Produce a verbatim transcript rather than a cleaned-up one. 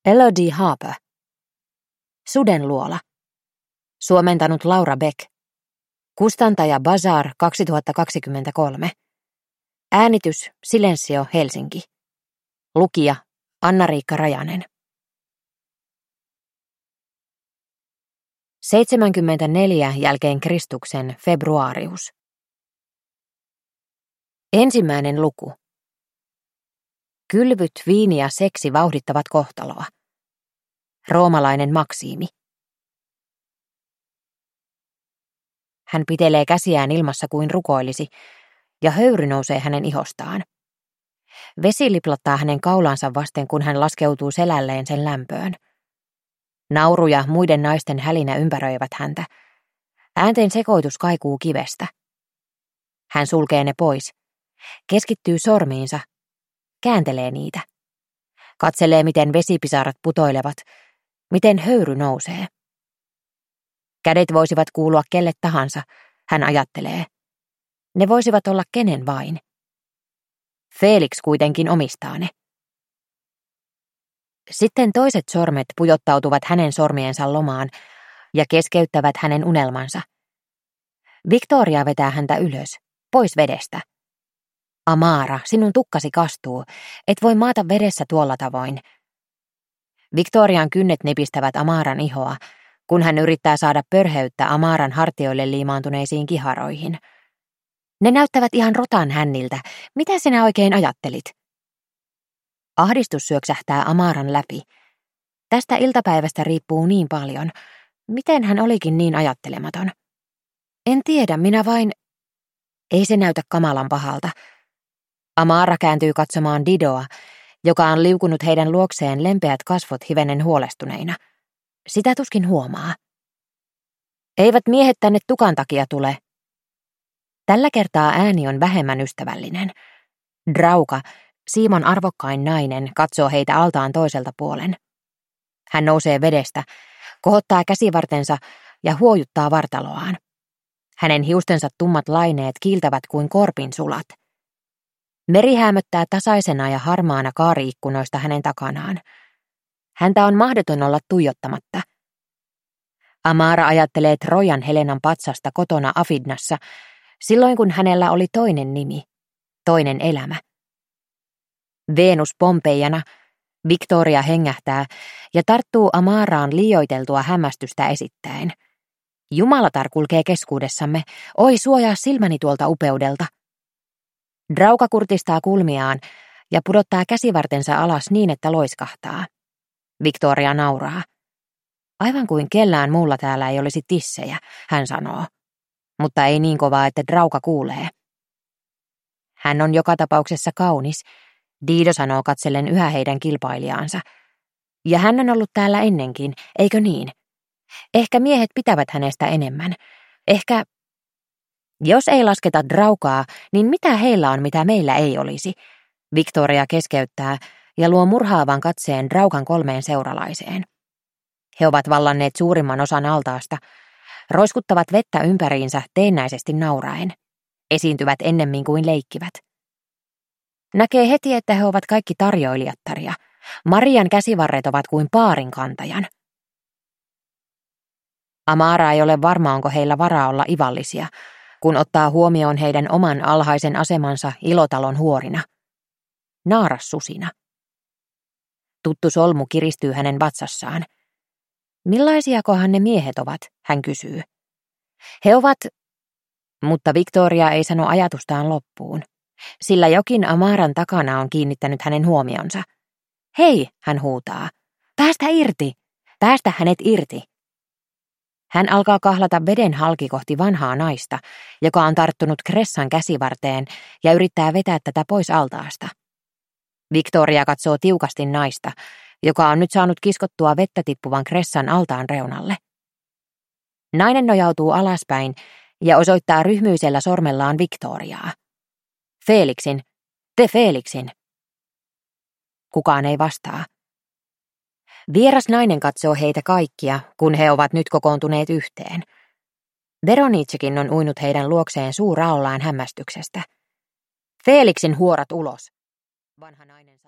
Elodie Harper. Sudenluola. Suomentanut Laura Beck. Kustantaja Bazaar kaksituhattakaksikymmentäkolme. Äänitys Silensio Helsinki. Lukija Anna-Riikka Rajanen. seitsemänkymmentäneljä jälkeen Kristuksen Februarius. Ensimmäinen luku. Kylvyt, viini ja seksi vauhdittavat kohtaloa. Roomalainen maksiimi. Hän pitelee käsiään ilmassa kuin rukoilisi, ja höyry nousee hänen ihostaan. Vesi liplattaa hänen kaulaansa vasten, kun hän laskeutuu selälleen sen lämpöön. Nauru ja muiden naisten hälinä ympäröivät häntä. Äänten sekoitus kaikuu kivestä. Hän sulkee ne pois, keskittyy sormiinsa, kääntelee niitä. Katselee, miten vesipisarat putoilevat, miten höyry nousee. Kädet voisivat kuulua kelle tahansa, hän ajattelee. Ne voisivat olla kenen vain. Felix kuitenkin omistaa ne. Sitten toiset sormet pujottautuvat hänen sormiensa lomaan ja keskeyttävät hänen unelmansa. Victoria vetää häntä ylös, pois vedestä. Amara, sinun tukkasi kastuu, et voi maata vedessä tuolla tavoin. Victorian kynnet nipistävät Amaran ihoa, kun hän yrittää saada pörheyttä Amaran hartioille liimaantuneisiin kiharoihin. Ne näyttävät ihan rotan hänniltä. Mitä sinä oikein ajattelit? Ahdistus syöksähtää Amaran läpi. Tästä iltapäivästä riippuu niin paljon. Miten hän olikin niin ajattelematon? En tiedä, minä vain... Ei se näytä kamalan pahalta. Amara kääntyy katsomaan Didoa, joka on liukunut heidän luokseen lempeät kasvot hivenen huolestuneina. Sitä tuskin huomaa. Eivät miehet tänne tukan takia tule. Tällä kertaa ääni on vähemmän ystävällinen. Drauka, Siimon arvokkain nainen, katsoo heitä altaan toiselta puolen. Hän nousee vedestä, kohottaa käsivartensa ja huojuttaa vartaloaan. Hänen hiustensa tummat laineet kiiltävät kuin korpin sulat. Meri häämöttää tasaisena ja harmaana kaari-ikkunoista hänen takanaan. Häntä on mahdoton olla tuijottamatta. Amara ajattelee Trojan Helenan patsasta kotona Afidnassa, silloin kun hänellä oli toinen nimi, toinen elämä. Venus Pompeijana, Victoria hengähtää ja tarttuu Amaraan liioiteltua hämmästystä esittäen. Jumalatar kulkee keskuudessamme, oi suojaa silmäni tuolta upeudelta. Drauka kurtistaa kulmiaan ja pudottaa käsivartensa alas niin, että loiskahtaa. Victoria nauraa. Aivan kuin kellään muulla täällä ei olisi tissejä, hän sanoo. Mutta ei niin kovaa, että Drauka kuulee. Hän on joka tapauksessa kaunis, Dido sanoo katsellen yhä heidän kilpailijaansa. Ja hän on ollut täällä ennenkin, eikö niin? Ehkä miehet pitävät hänestä enemmän. Ehkä... Jos ei lasketa Draukaa, niin mitä heillä on, mitä meillä ei olisi? Victoria keskeyttää ja luo murhaavan katseen Draukan kolmeen seuralaiseen. He ovat vallanneet suurimman osan altaasta, roiskuttavat vettä ympäriinsä teennäisesti nauraen, esiintyvät ennemmin kuin leikkivät. Näkee heti, että he ovat kaikki tarjoilijattaria. Marian käsivarret ovat kuin paarin kantajan. Amara ei ole varma, onko heillä varaa olla ivallisia, kun ottaa huomioon heidän oman alhaisen asemansa Ilotalon huorina. Naaras susina. Tuttu solmu kiristyy hänen vatsassaan. Millaisiakohan ne miehet ovat, hän kysyy. He ovat... Mutta Victoria ei sano ajatustaan loppuun, sillä jokin Amaran takana on kiinnittänyt hänen huomionsa. Hei, hän huutaa. Päästä irti! Päästä hänet irti! Hän alkaa kahlata veden halki kohti vanhaa naista, joka on tarttunut Kressan käsivarteen ja yrittää vetää tätä pois altaasta. Victoria katsoo tiukasti naista, joka on nyt saanut kiskottua vettä tippuvan Kressan altaan reunalle. Nainen nojautuu alaspäin ja osoittaa ryhmyisellä sormellaan Victoriaa. Felixin, te Felixin. Kukaan ei vastaa. Vieras nainen katsoo heitä kaikkia, kun he ovat nyt kokoontuneet yhteen. Veronicekin on uinut heidän luokseen suuraollaan hämmästyksestä. Felixin huorat ulos, vanha nainen